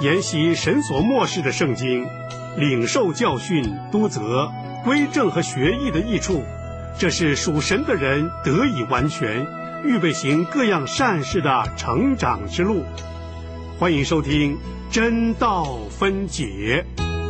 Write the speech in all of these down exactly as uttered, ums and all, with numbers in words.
研习神所默示的圣经，领受教训、督责、归正和学艺的益处，这是属神的人得以完全，预备行各样善事的成长之路。欢迎收听真道分解。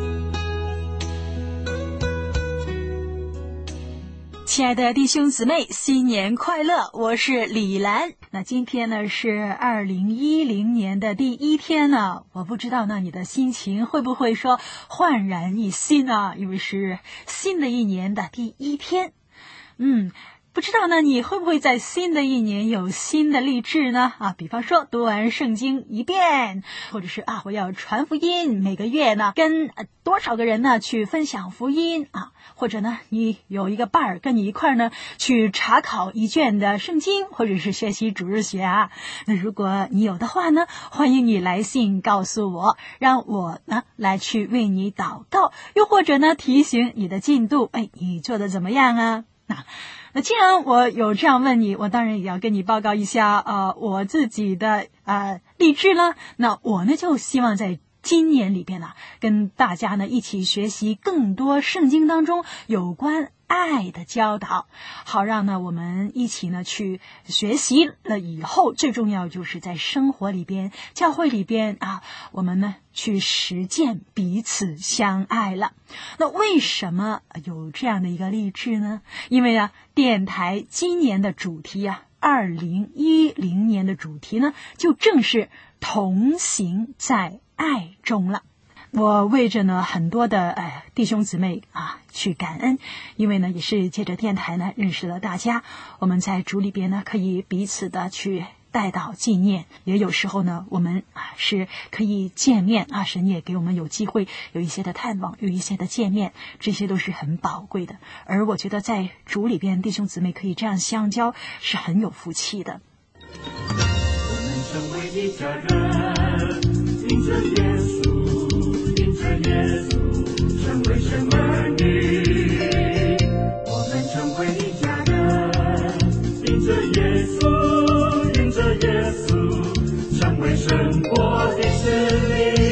亲爱的弟兄姊妹，新年快乐！我是李兰。那今天呢是二零一零年的第一天呢，我不知道呢你的心情会不会说焕然一新啊？因为是新的一年的第一天。嗯。不知道呢，你会不会在新的一年有新的立志呢？啊，比方说读完圣经一遍，或者是啊，我要传福音，每个月呢跟、呃、多少个人呢去分享福音啊，或者呢你有一个伴儿跟你一块儿呢去查考一卷的圣经，或者是学习主日学啊。那如果你有的话呢，欢迎你来信告诉我，让我呢来去为你祷告，又或者呢提醒你的进度，哎，你做的怎么样啊？那那既然我有这样问你，我当然也要跟你报告一下呃我自己的呃励志了。那我呢就希望在今年里边呢，跟大家呢一起学习更多圣经当中有关爱的教导，好让呢我们一起呢去学习了以后，最重要就是在生活里边、教会里边啊，我们呢去实践彼此相爱了。那为什么有这样的一个励志呢？因为啊，电台今年的主题啊，二零一零年的主题呢，就正是同行在爱中了。我为着呢很多的呃弟兄姊妹啊去感恩，因为呢也是借着电台呢认识了大家，我们在主里边呢可以彼此的去带到纪念，也有时候呢我们啊是可以见面啊，神也给我们有机会有一些的探望，有一些的见面，这些都是很宝贵的。而我觉得在主里边弟兄姊妹可以这样相交是很有福气的。 我们成为一家人，因着耶稣，因着耶稣成为神儿女。我们成为一家人，因着耶稣，因着耶稣成为神国的子民。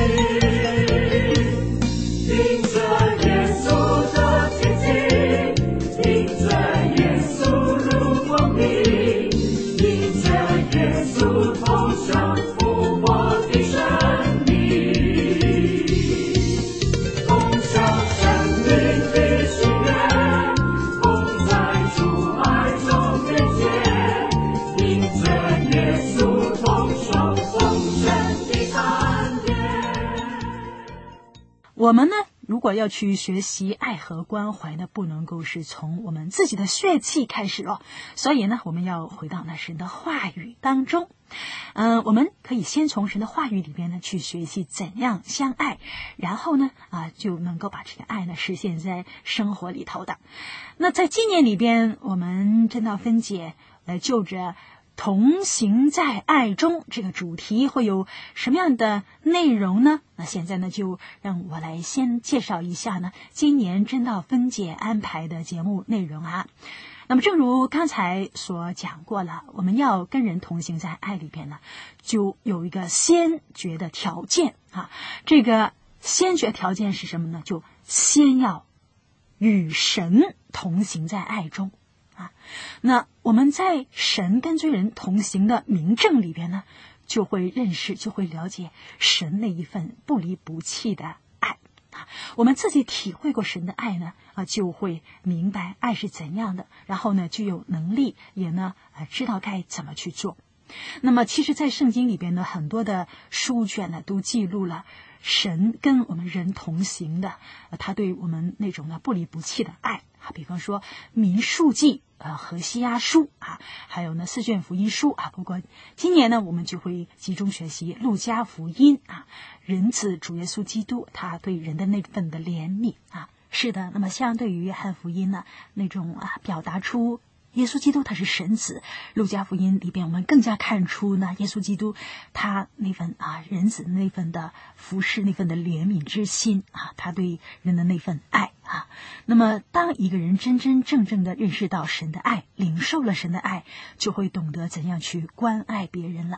因着耶稣的奇迹，因着耶稣如光明，因着耶稣同享复活的生命，共享生命的喜悦，共在主爱中连结，因着耶稣同受丰盛的恩典。 我们呢如果要去学习爱和关怀呢，不能够是从我们自己的血气开始了，所以呢我们要回到那神的话语当中。嗯、呃，我们可以先从神的话语里边呢去学习怎样相爱，然后呢啊就能够把这个爱呢实现在生活里头的。那在今年里边，我们真道分解来就着同行在爱中这个主题会有什么样的内容呢？那现在呢就让我来先介绍一下呢今年真道分解安排的节目内容啊。那么正如刚才所讲过了，我们要跟人同行在爱里边呢，就有一个先决的条件啊。这个先决条件是什么呢？就先要与神同行在爱中啊。那我们在神跟随人同行的明证里边呢，就会认识，就会了解神那一份不离不弃的爱啊。我们自己体会过神的爱呢啊，就会明白爱是怎样的，然后呢就有能力也呢啊知道该怎么去做。那么其实在圣经里边呢，很多的书卷呢都记录了神跟我们人同行的，呃、他对我们那种呢不离不弃的爱啊。比方说民数记呃何西阿书啊，还有呢四卷福音书啊。不过今年呢我们就会集中学习路加福音啊，人子主耶稣基督他对人的那份的怜悯啊。是的，那么相对于约翰福音呢那种啊表达出耶稣基督他是神子，路加福音里边我们更加看出呢耶稣基督他那份啊人子那份的服侍，那份的怜悯之心啊，他对人的那份爱啊。那么当一个人真真正正的认识到神的爱，领受了神的爱，就会懂得怎样去关爱别人了。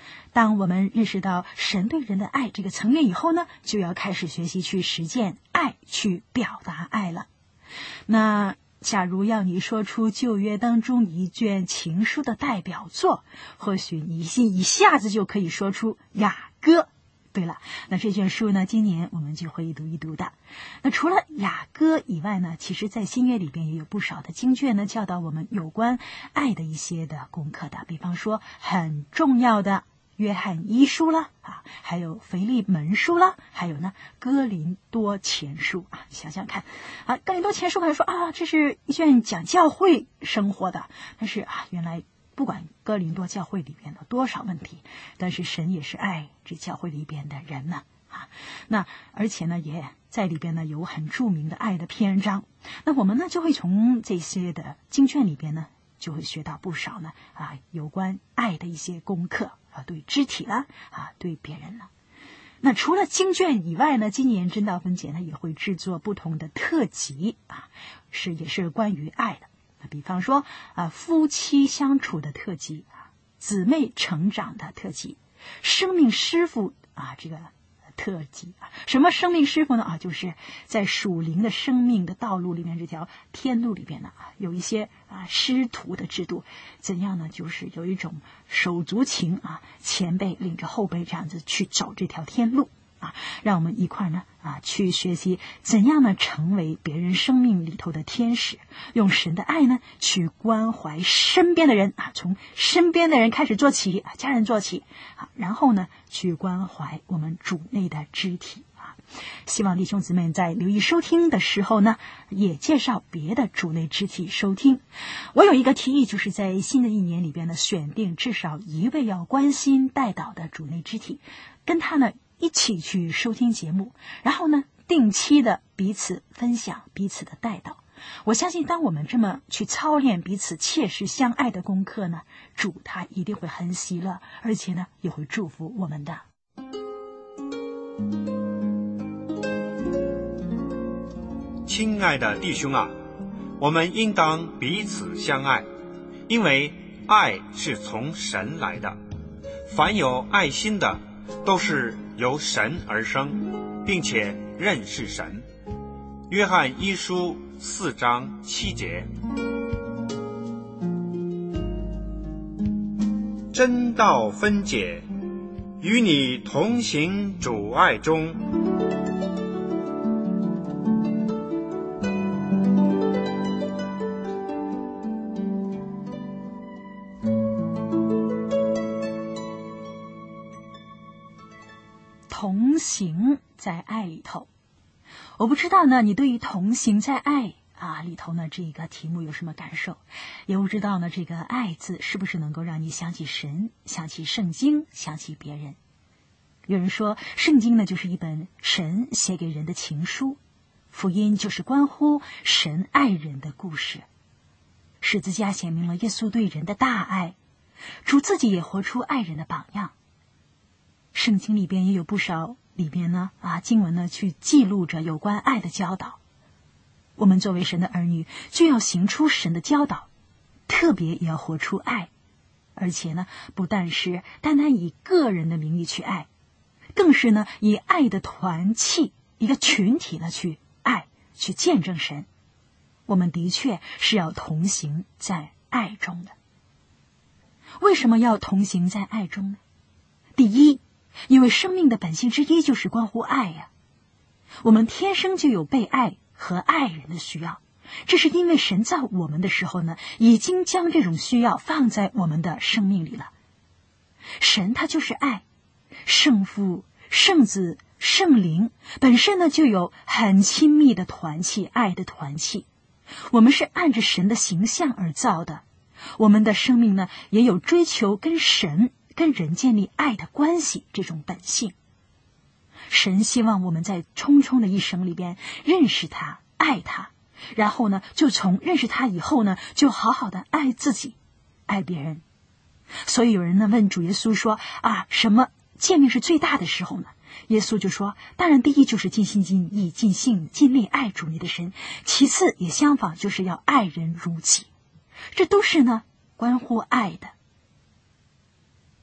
当我们认识到神对人的爱这个层面以后呢，就要开始学习去实践爱，去表达爱了。那假如要你说出旧约当中一卷情书的代表作，或许你一下子就可以说出雅歌。对了，那这卷书呢，今年我们就会读一读的。那除了雅歌以外呢，其实在新约里边也有不少的经卷呢，教导我们有关爱的一些的功课的。比方说很重要的约翰一书啦，啊，还有腓利门书啦，还有呢哥林多前书啊。想想看，啊，哥林多前书可能说啊，这是一卷讲教会生活的，但是啊，原来不管哥林多教会里边的多少问题，但是神也是爱这教会里边的人呢，啊，那而且呢也在里边呢有很著名的爱的篇章。那我们呢就会从这些的经卷里边呢，就会学到不少呢啊有关爱的一些功课啊，对肢体啦啊，对别人了。那除了经卷以外呢，今年真道分解呢也会制作不同的特辑啊，是也是关于爱的。比方说啊，夫妻相处的特辑啊，姊妹成长的特辑，生命师傅啊这个特辑啊。什么生命师傅呢？啊，就是在属灵的生命的道路里面，这条天路里边呢，啊，有一些啊师徒的制度。怎样呢？就是有一种手足情啊，前辈领着后辈这样子去走这条天路啊，让我们一块呢啊去学习怎样呢成为别人生命里头的天使，用神的爱呢去关怀身边的人啊，从身边的人开始做起啊，家人做起啊，然后呢去关怀我们主内的肢体啊。希望弟兄姊妹在留意收听的时候呢，也介绍别的主内肢体收听。我有一个提议，就是在新的一年里边呢，选定至少一位要关心带导的主内肢体，跟他呢一起去收听节目，然后呢定期的彼此分享彼此的带导。我相信当我们这么去操练彼此切实相爱的功课呢，主他一定会很喜乐，而且呢也会祝福我们的。 亲爱的弟兄啊，我们应当彼此相爱，因为爱是从神来的。凡有爱心的都是由神而生，并且认识神。约翰一书四章七节。真道分解，与你同行主爱中。 同行在爱里头，我不知道呢，你对于同行在爱啊里头呢这个题目有什么感受？也不知道呢，这个爱字是不是能够让你想起神，想起圣经，想起别人？有人说，圣经呢就是一本神写给人的情书，福音就是关乎神爱人的故事。十字架显明了耶稣对人的大爱，主自己也活出爱人的榜样。圣经里边也有不少里边呢啊经文呢去记录着有关爱的教导。我们作为神的儿女，就要行出神的教导，特别也要活出爱，而且呢不但是单单以个人的名义去爱，更是呢以爱的团契，一个群体呢去爱，去见证神。我们的确是要同行在爱中的。为什么要同行在爱中呢？第一，因为生命的本性之一就是关乎爱呀、啊。我们天生就有被爱和爱人的需要，这是因为神造我们的时候呢，已经将这种需要放在我们的生命里了。神他就是爱，圣父、圣子、圣灵本身呢就有很亲密的团契，爱的团契。我们是按着神的形象而造的，我们的生命呢也有追求跟神跟人建立爱的关系这种本性。神希望我们在匆匆的一生里边认识他，爱他，然后呢就从认识他以后呢就好好的爱自己，爱别人。所以有人呢问主耶稣说啊，什么诫命是最大的时候呢？耶稣就说，当然第一就是尽心尽意尽性尽力爱主你的神，其次也相仿，就是要爱人如己。这都是呢关乎爱的。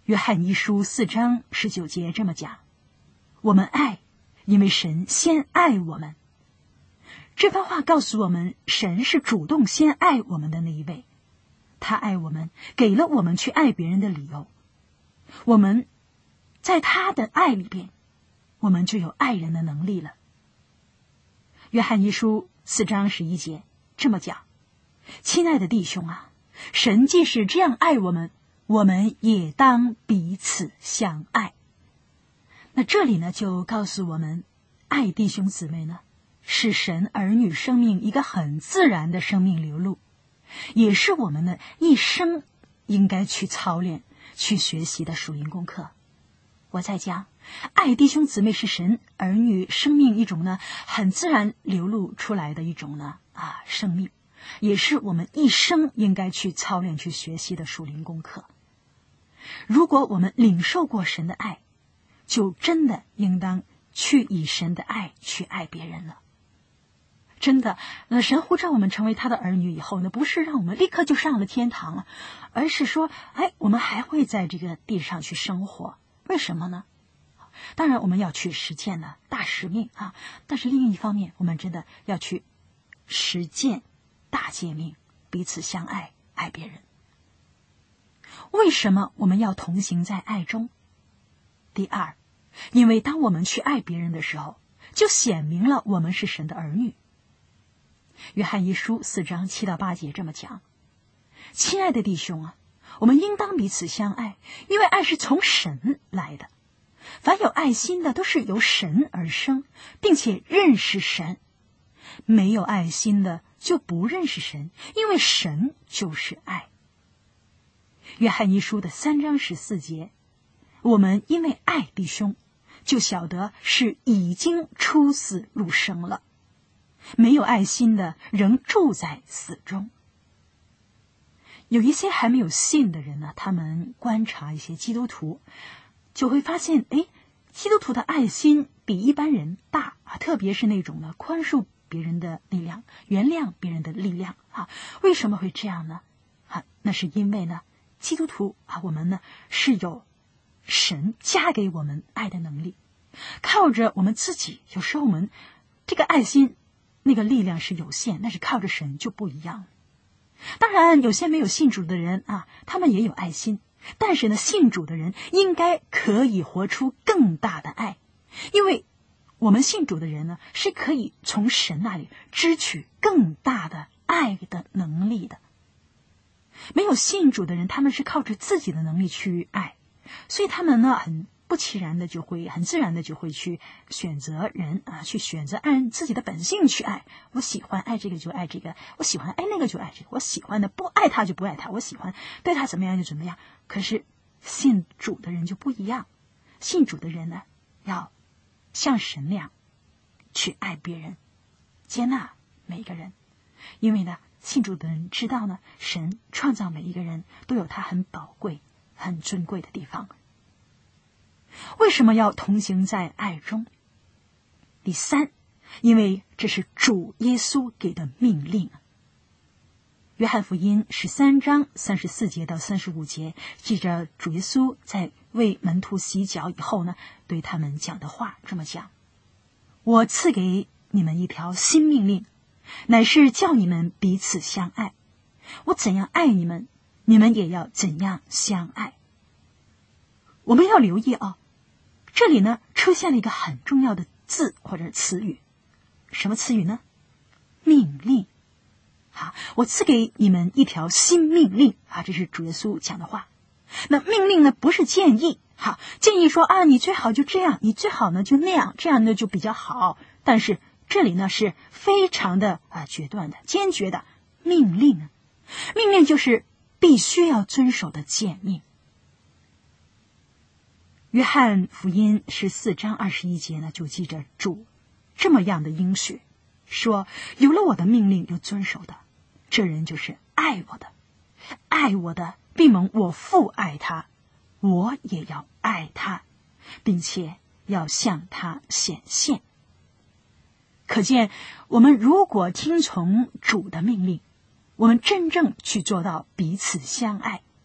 约翰一书四章十九节这么讲：我们爱，因为神先爱我们。这番话告诉我们，神是主动先爱我们的那一位，他爱我们，给了我们去爱别人的理由。我们在他的爱里边，我们就有爱人的能力了。约翰一书四章十一节这么讲：亲爱的弟兄啊，神既是这样爱我们，我们也当彼此相爱。那这里呢，就告诉我们，爱弟兄姊妹呢，是神儿女生命一个很自然的生命流露，也是我们的一生应该去操练、去学习的属灵功课。我在讲，爱弟兄姊妹是神儿女生命一种呢很自然流露出来的一种呢啊生命，也是我们一生应该去操练、去学习的属灵功课。如果我们领受过神的爱，就真的应当去以神的爱去爱别人了。真的，那神呼召我们成为他的儿女以后呢，不是让我们立刻就上了天堂了，而是说，哎，我们还会在这个地上去生活。为什么呢？当然我们要去实践呢大使命啊，但是另一方面，我们真的要去实践大诫命，彼此相爱，爱别人。为什么我们要同行在爱中？第二，因为当我们去爱别人的时候，就显明了我们是神的儿女。约翰一书四章七到八节这么讲：亲爱的弟兄啊，我们应当彼此相爱，因为爱是从神来的。凡有爱心的，都是由神而生，并且认识神。没有爱心的，就不认识神，因为神就是爱。约翰一书的三章十四节，我们因为爱弟兄，就晓得是已经出死入生了。没有爱心的，仍住在死中。有一些还没有信的人呢，他们观察一些基督徒，就会发现，哎，基督徒的爱心比一般人大啊，特别是那种呢宽恕别人的力量、原谅别人的力量啊。为什么会这样呢？啊，那是因为呢，基督徒啊，我们呢是有神加给我们爱的能力，靠着我们自己，有时候我们这个爱心那个力量是有限，但是靠着神就不一样了。当然有些没有信主的人啊，他们也有爱心，但是呢，信主的人应该可以活出更大的爱，因为我们信主的人呢，是可以从神那里支取更大的爱的能力的。没有信主的人，他们是靠着自己的能力去爱，所以他们呢很不其然的就会很自然的就会去选择人啊，去选择按自己的本性去爱。我喜欢爱这个就爱这个，我喜欢爱那个就爱这个，我喜欢的不爱他就不爱他，我喜欢对他怎么样就怎么样。可是信主的人就不一样，信主的人呢，要像神那样去爱别人，接纳每一个人。因为呢，信主的人知道呢，神创造每一个人都有他很宝贵、很尊贵的地方。为什么要同行在爱中？第三，因为这是主耶稣给的命令。约翰福音十三章三十四节到三十五节，记着主耶稣在为门徒洗脚以后呢，对他们讲的话这么讲：我赐给你们一条新命令，乃是叫你们彼此相爱。我怎样爱你们，你们也要怎样相爱。我们要留意啊，这里呢出现了一个很重要的字或者词语，什么词语呢？命令。好，我赐给你们一条新命令啊，这是主耶稣讲的话。那命令呢，不是建议。好，建议说啊，你最好就这样，你最好呢就那样，这样呢就比较好。但是这里呢是非常的啊决断的、坚决的命令啊，命令就是必须要遵守的诫命。约翰福音十四章二十一节呢，就记着主这么样的应许，说有了我的命令又遵守的，这人就是爱我的，爱我的必蒙我父爱他，我也要爱他，并且要向他显现。可见我们如果听从主的命令，我们真正去做到彼此相爱，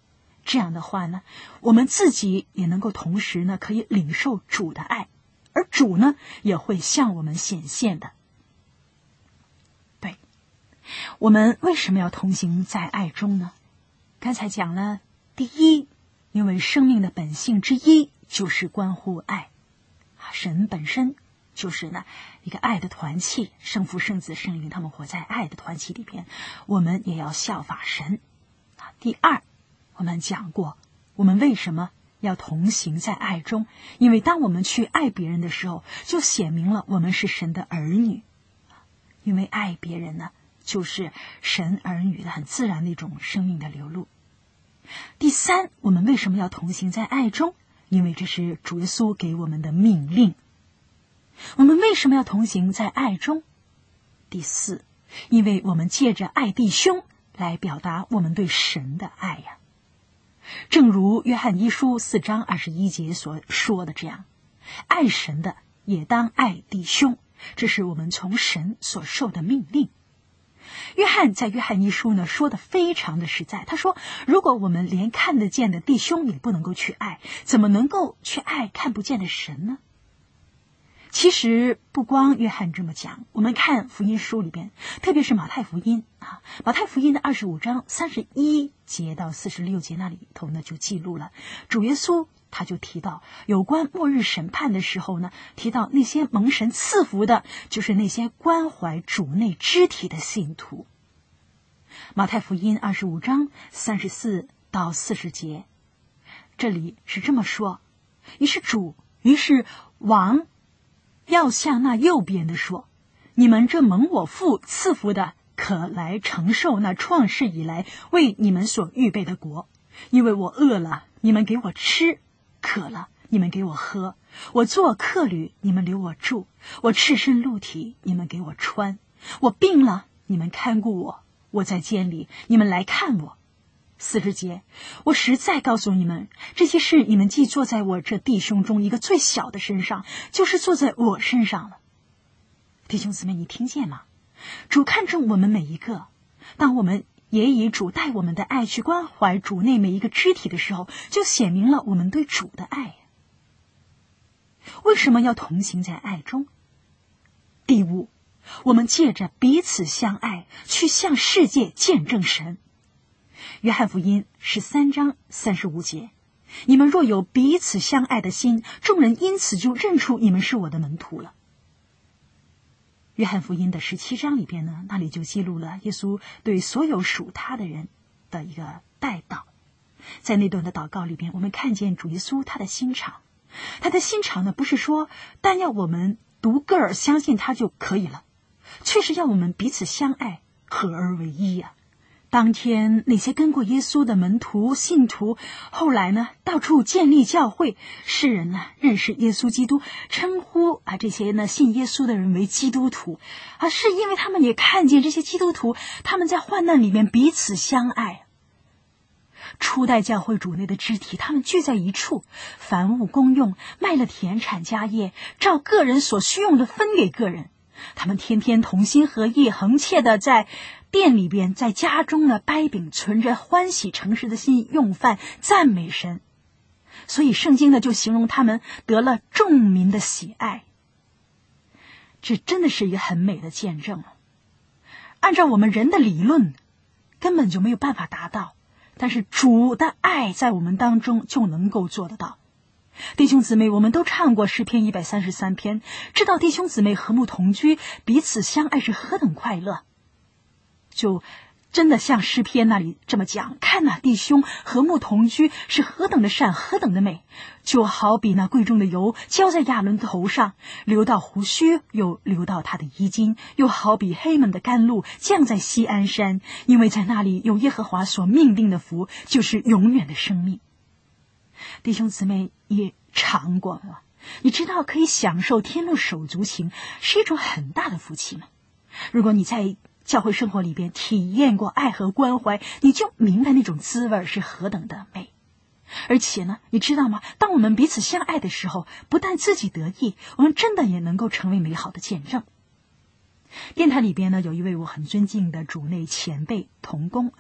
这样的话呢，我们自己也能够同时呢可以领受主的爱，而主呢也会向我们显现的。对，我们为什么要同行在爱中呢？刚才讲了，第一，因为生命的本性之一就是关乎爱，神本身就是呢一个爱的团契，圣父圣子圣灵他们活在爱的团契里边，我们也要效法神。第二，我们讲过我们为什么要同行在爱中，因为当我们去爱别人的时候，就显明了我们是神的儿女，因为爱别人呢就是神儿女的很自然的一种生命的流露。第三，我们为什么要同行在爱中，因为这是主耶稣给我们的命令。我们为什么要同行在爱中？第四，因为我们借着爱弟兄来表达我们对神的爱呀。正如约翰一书四章二十一节所说的这样，爱神的也当爱弟兄，这是我们从神所受的命令。约翰在约翰一书呢说的非常的实在，他说如果我们连看得见的弟兄也不能够去爱，怎么能够去爱看不见的神呢？其实不光约翰这么讲，我们看福音书里边，特别是马太福音啊，马太福音的二十五章三十一节到四十六节那里头呢就记录了主耶稣他就提到有关末日审判的时候呢，提到那些蒙神赐福的就是那些关怀主内肢体的信徒。马太福音二十五章三十四到四十节，这里是这么说，于是主于是王要向那右边的说，你们这蒙我父赐福的，可来承受那创世以来为你们所预备的国，因为我饿了，你们给我吃，渴了，你们给我喝，我做客旅，你们留我住，我赤身露体，你们给我穿，我病了，你们看顾我，我在监里，你们来看我。四十节，我实在告诉你们，这些事你们既做在我这弟兄中一个最小的身上，就是做在我身上了。弟兄姊妹，你听见吗？主看重我们每一个，当我们也以主带我们的爱去关怀主内每一个肢体的时候，就显明了我们对主的爱。为什么要同行在爱中？第五，我们借着彼此相爱去向世界见证神。约翰福音十三章三十五节，你们若有彼此相爱的心，众人因此就认出你们是我的门徒了。约翰福音的十七章里边呢，那里就记录了耶稣对所有属他的人的一个代祷。在那段的祷告里边，我们看见主耶稣他的心肠，他的心肠呢，不是说单要我们独个儿相信他就可以了，却是要我们彼此相爱，合而为一呀、啊。当天那些跟过耶稣的门徒信徒，后来呢到处建立教会，世人呢认识耶稣基督，称呼啊这些呢信耶稣的人为基督徒啊，是因为他们也看见这些基督徒他们在患难里面彼此相爱。初代教会主内的肢体，他们聚在一处，凡物公用，卖了田产家业，照个人所需用的分给个人。他们天天同心合意，恒切的在店里边，在家中呢掰饼，存着欢喜诚实的心用饭，赞美神。所以圣经呢就形容他们得了众民的喜爱。这真的是一个很美的见证了。按照我们人的理论根本就没有办法达到，但是主的爱在我们当中就能够做得到。弟兄姊妹，我们都唱过诗篇一百三十三篇，知道弟兄姊妹和睦同居，彼此相爱是何等快乐。就真的像诗篇那里这么讲，看哪，弟兄和睦同居是何等的善，何等的美，就好比那贵重的油浇在亚伦头上，流到胡须，又流到他的衣襟，又好比黑门的甘露降在锡安山，因为在那里有耶和华所命定的福，就是永远的生命。弟兄姊妹也尝过了，你知道可以享受天路手足情是一种很大的福气吗？如果你在教会生活里边体验过爱和关怀，你就明白那种滋味是何等的美。而且呢，你知道吗？当我们彼此相爱的时候，不但自己得益，我们真的也能够成为美好的见证。电台里边呢，有一位我很尊敬的主内前辈同工啊，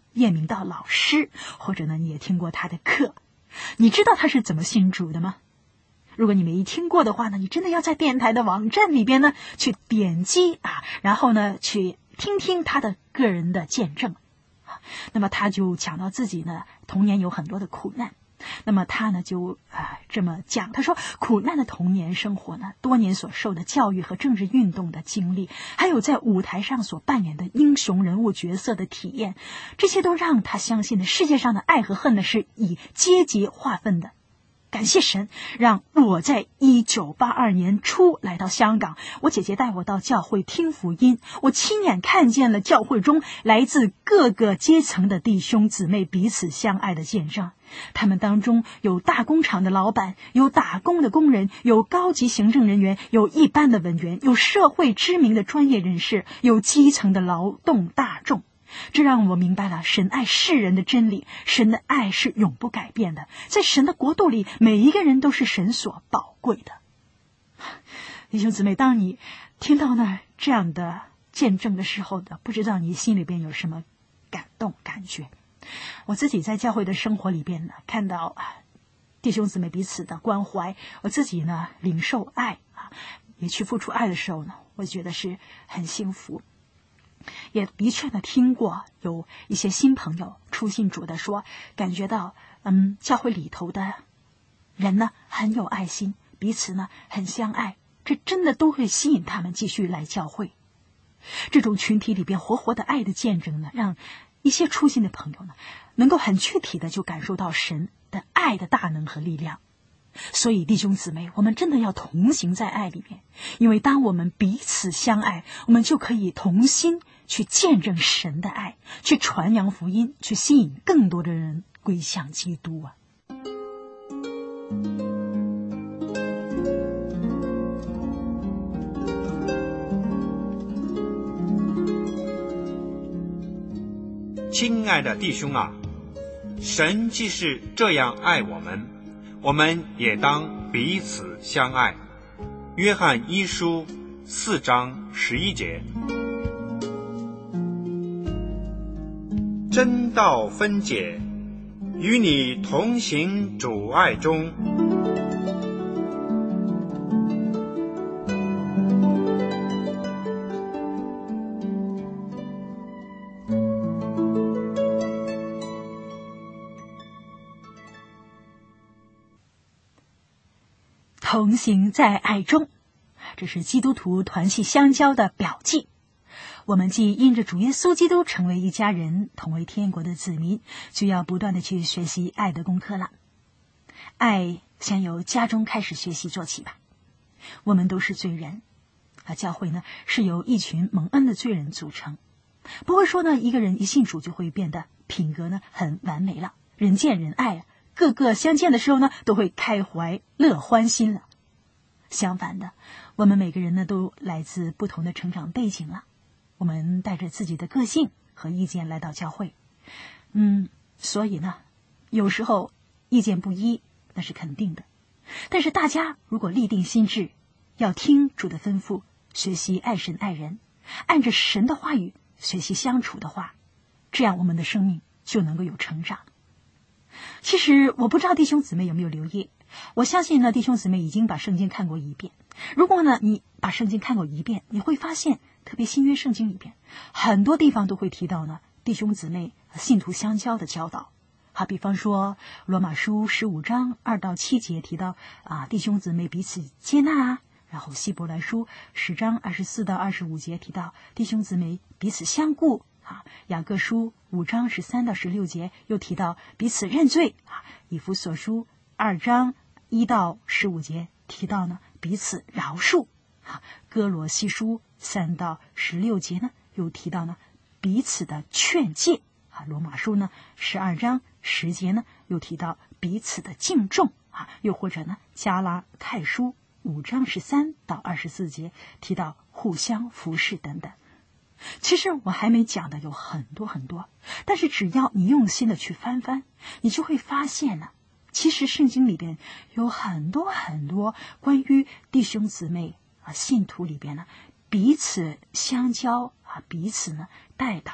叶明道老师，或者呢你也听过他的课。你知道他是怎么信主的吗？如果你没听过的话呢，你真的要在电台的网站里边呢去点击啊，然后呢去听听他的个人的见证。那么他就讲到自己呢童年有很多的苦难，那么他呢就啊、呃、这么讲，他说苦难的童年生活呢，多年所受的教育和政治运动的经历，还有在舞台上所扮演的英雄人物角色的体验，这些都让他相信的世界上的爱和恨呢是以阶级划分的。感谢神，让我在一九八二年初来到香港，我姐姐带我到教会听福音，我亲眼看见了教会中来自各个阶层的弟兄姊妹彼此相爱的见证。他们当中有大工厂的老板，有打工的工人，有高级行政人员，有一般的文员，有社会知名的专业人士，有基层的劳动大众。这让我明白了神爱世人的真理，神的爱是永不改变的，在神的国度里，每一个人都是神所宝贵的。弟兄姊妹，当你听到呢这样的见证的时候呢，不知道你心里边有什么感动感觉。我自己在教会的生活里边呢，看到弟兄姊妹彼此的关怀，我自己呢领受爱啊，也去付出爱的时候呢，我觉得是很幸福。也的确呢听过有一些新朋友初信主的说，感觉到嗯教会里头的人呢很有爱心，彼此呢很相爱，这真的都会吸引他们继续来教会。这种群体里边活活的爱的见证呢，让一些初信的朋友呢能够很具体的就感受到神的爱的大能和力量。所以弟兄姊妹，我们真的要同行在爱里面，因为当我们彼此相爱，我们就可以同心去见证神的爱，去传扬福音，去吸引更多的人归向基督啊。 亲爱的弟兄啊，神既是这样爱我们，我们也当彼此相爱。约翰一书四章十一节。真道分解，与你同行主爱中。 同行在爱中，这是基督徒团契相交的表记。我们既因着主耶稣基督成为一家人，同为天国的子民，就要不断的去学习爱的功课了。爱先由家中开始学习做起吧。我们都是罪人啊，教会呢是由一群蒙恩的罪人组成，不会说呢一个人一信主就会变得品格呢很完美了，人见人爱，个个相见的时候呢都会开怀乐欢心了。相反的，我们每个人呢都来自不同的成长背景了，我们带着自己的个性和意见来到教会，嗯，所以呢有时候意见不一，那是肯定的。但是大家如果立定心志，要听主的吩咐，学习爱神爱人，按着神的话语学习相处的话，这样我们的生命就能够有成长。其实我不知道弟兄姊妹有没有留意，我相信呢弟兄姊妹已经把圣经看过一遍。如果呢你把圣经看过一遍，你会发现特别新约圣经里边很多地方都会提到呢弟兄姊妹信徒相交的教导。好，比方说罗马书十五章二到七节提到啊弟兄姊妹彼此接纳啊，然后希伯来书十章二十四到二十五节提到弟兄姊妹彼此相顾啊，雅各书五章十三到十六节又提到彼此认罪啊，以弗所书二章一到十五节提到呢彼此饶恕啊，哥罗西书三到十六节呢又提到呢彼此的劝诫啊，罗马书呢十二章十节呢又提到彼此的敬重啊，又或者呢加拉太书五章十三到二十四节提到互相服侍等等。其实我还没讲的有很多很多，但是只要你用心的去翻翻，你就会发现呢，其实圣经里边有很多很多关于弟兄姊妹啊信徒里边呢彼此相交啊，彼此呢代祷，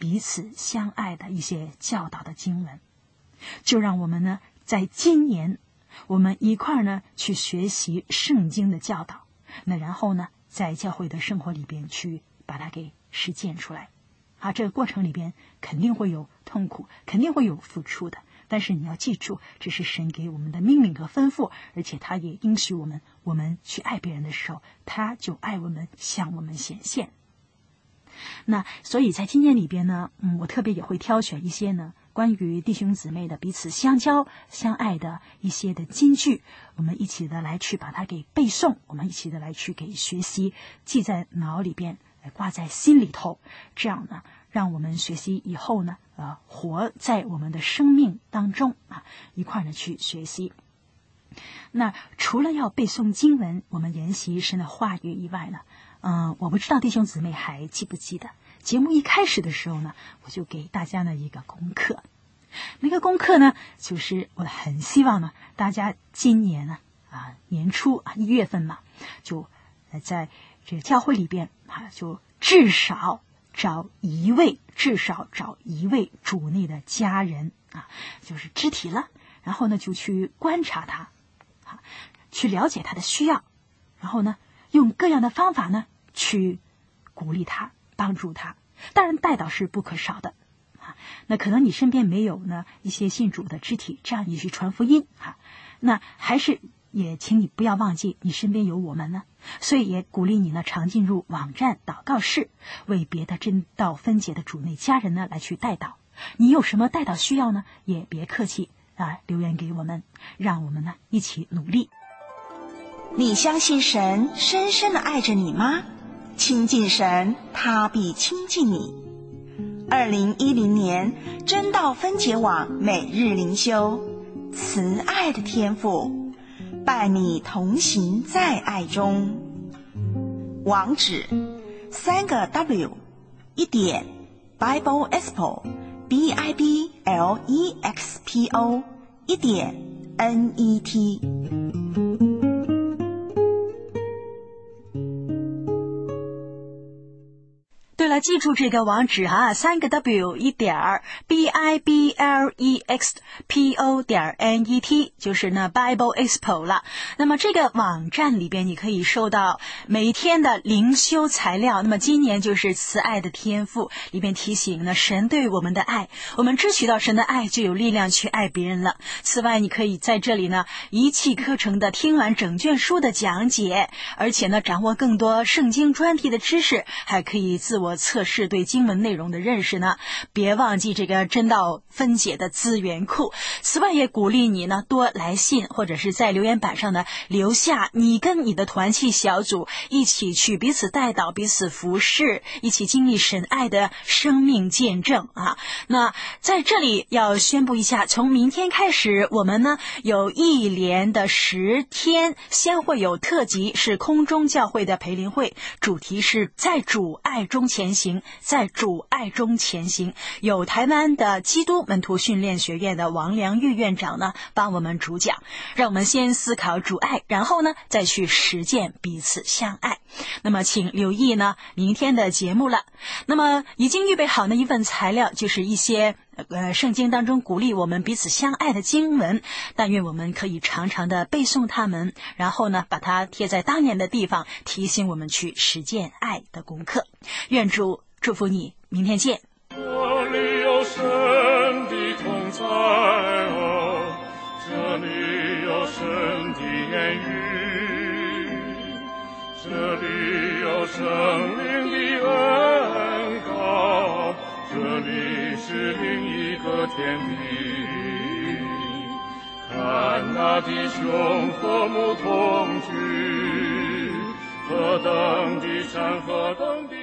彼此相爱的一些教导的经文。就让我们呢，在今年我们一块儿呢去学习圣经的教导，那然后呢，在教会的生活里边去把它给实践出来。啊，这个过程里边肯定会有痛苦，肯定会有付出的。但是你要记住，这是神给我们的命令和吩咐，而且他也应许我们，我们去爱别人的时候，他就爱我们，向我们显现。那所以在今年里边呢，嗯，我特别也会挑选一些呢，关于弟兄姊妹的彼此相交相爱的一些的金句，我们一起的来去把它给背诵，我们一起的来去给学习，记在脑里边，挂在心里头，这样呢，让我们学习以后呢，呃，活在我们的生命当中啊，一块呢去学习。那除了要背诵经文，我们研习神的话语以外呢，嗯、呃，我不知道弟兄姊妹还记不记得，节目一开始的时候呢，我就给大家呢一个功课。那个功课呢，就是我很希望呢，大家今年呢啊年初啊一月份嘛，就在这个教会里边啊，就至少找一位，至少找一位主内的家人啊，就是肢体了，然后呢就去观察他，啊，去了解他的需要，然后呢用各样的方法呢去鼓励他，帮助他。当然代祷是不可少的啊。那可能你身边没有呢一些信主的肢体，这样你去传福音啊，那还是也请你不要忘记你身边有我们呢。所以也鼓励你呢常进入网站祷告室，为别的真道分解的主内家人呢来去代祷。你有什么代祷需要呢，也别客气啊，留言给我们，让我们呢一起努力。 你相信神深深的爱着你吗？亲近神，他必亲近你。二零一零年真道分解网每日灵修，慈爱的天父伴你同行在爱中。网址三个 W 一点 Bible Expo B I B L E X P O 一点 N E T。 对了，记住这个网址哈，三个 W 一点 B I B L E X P O 点 N E T， 就是呢 Bible Expo 了。那么这个网站里边，你可以收到每一天的灵修材料。那么今年就是慈爱的天父里边提醒呢，神对我们的爱，我们支取到神的爱，就有力量去爱别人了。此外，你可以在这里呢一气呵成的听完整卷书的讲解，而且呢掌握更多圣经专题的知识，还可以自我测试对经文内容的认识呢，别忘记这个真道分解的资源库。此外也鼓励你呢多来信，或者是在留言板上呢留下你跟你的团契小组一起去彼此代祷，彼此服侍，一起经历神爱的生命见证啊。那在这里要宣布一下，从明天开始我们呢有一连的十天先会有特辑，是空中教会的培灵会，主题是在主爱中前行，在主爱中前行。有台湾的基督门徒训练学院的王良玉院长呢帮我们主讲，让我们先思考主爱，然后呢再去实践彼此相爱。那么请留意呢明天的节目了。那么已经预备好的一份材料，就是一些呃圣经当中鼓励我们彼此相爱的经文，但愿我们可以常常的背诵它们，然后呢把它贴在当年的地方，提醒我们去实践爱的功课。愿主祝福你，明天见。 这里有神的同在哦，这里有神的言语，这里有生命的恩膏，这里是另一个天地。看那弟兄和睦同居，何等的山，何等的